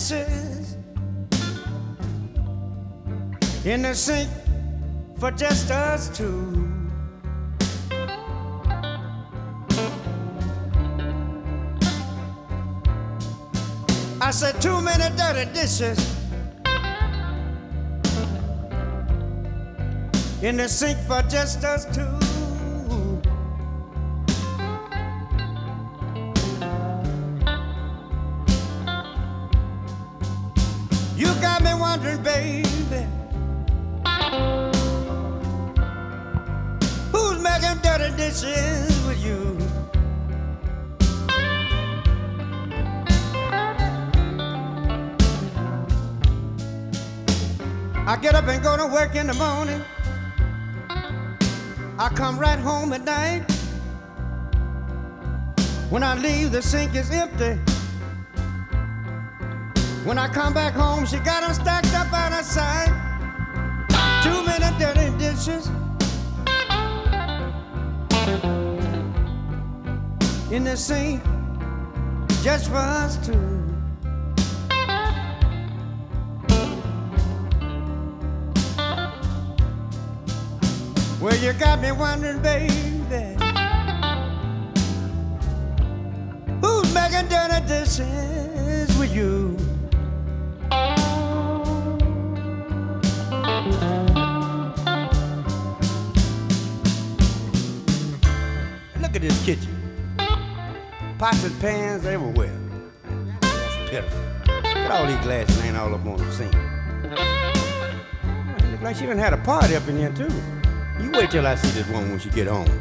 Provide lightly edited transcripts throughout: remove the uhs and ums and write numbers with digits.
dishes in the sink for just us two. I said too many dirty dishes in the sink for just us two. You got me wondering, baby, who's making dirty dishes with you? I get up and go to work in the morning. I come right home at night. When I leave, the sink is empty. When I come back home, she got them stacked up out of sight. Too many dirty dishes in the sink just for us two. Well, you got me wondering, baby, who's making dirty dishes with you? Look at this kitchen. Pots and pans everywhere. That's pitiful. Look at all these glasses laying all up on the sink. It look like she done had a party up in here, too. You wait till I see this woman when she get home.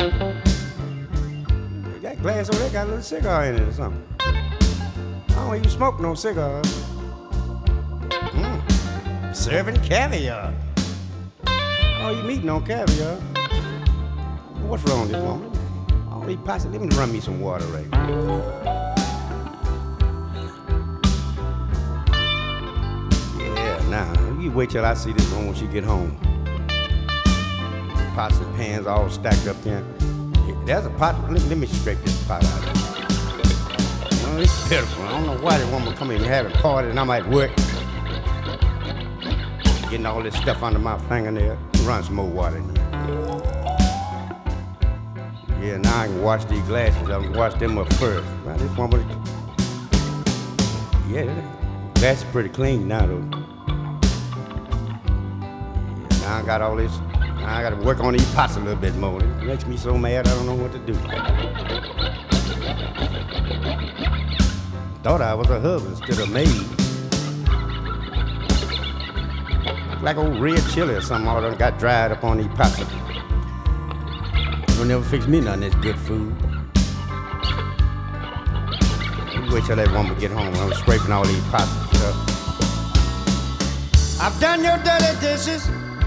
That glass over there got a little cigar in it or something. I don't even smoke no cigars. Serving caviar. Oh, you eating on caviar? What's wrong with this woman? All these pots, let me run me some water right now. Yeah, now, you wait till I see this woman when she get home. Pots and pans all stacked up there. There's a pot. Let me scrape this pot out of it. Oh, it's pitiful. I don't know why that woman come in and have a party and I'm at work. Getting all this stuff under my fingernail. Run some more water in here. Yeah, now I can wash these glasses. I can wash them up first. Now this woman, yeah, the glass is pretty clean now though. Yeah, now I got all this. I gotta work on these pots a little bit more. It makes me so mad I don't know what to do. Thought I was a husband instead of maid. Like old red chili or something all done got dried up on these pots. You'll never fix me none of this good food. You wait till that woman get home. I'm scraping all these pots and stuff. I've done your dirty dishes.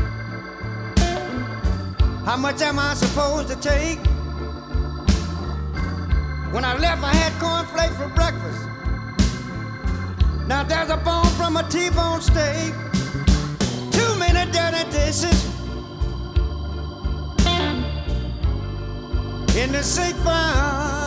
How much am I supposed to take? When I left, I had cornflakes for breakfast. Now there's a bone from a T-bone steak. Too many dirty dishes in the sink for